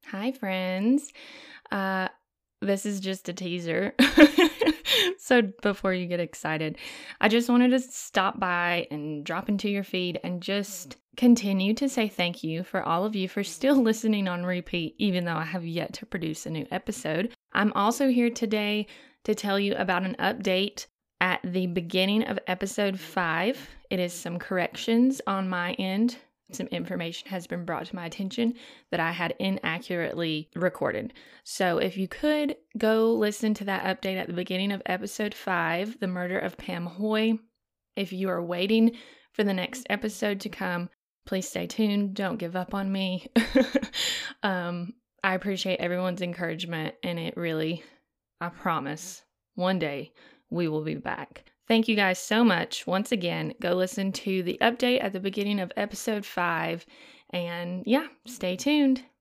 Hi, friends. Uh, this is just a teaser. So before you get excited, I just wanted to stop by and drop into your feed and just continue to say thank you for all of you for still listening on repeat, even though I have yet to produce a new episode. I'm also here today to tell you about an update at the beginning of episode 5. It is some corrections on my end. Some information has been brought to my attention that I had inaccurately recorded. So if you could go listen to that update at the beginning of episode 5, The Murder of Pam Hoy. If you are waiting for the next episode to come, please stay tuned. Don't give up on me. I appreciate everyone's encouragement, and it really, I promise, one day we will be back. Thank you guys so much. Once again, go listen to the update at the beginning of episode 5. And yeah, stay tuned.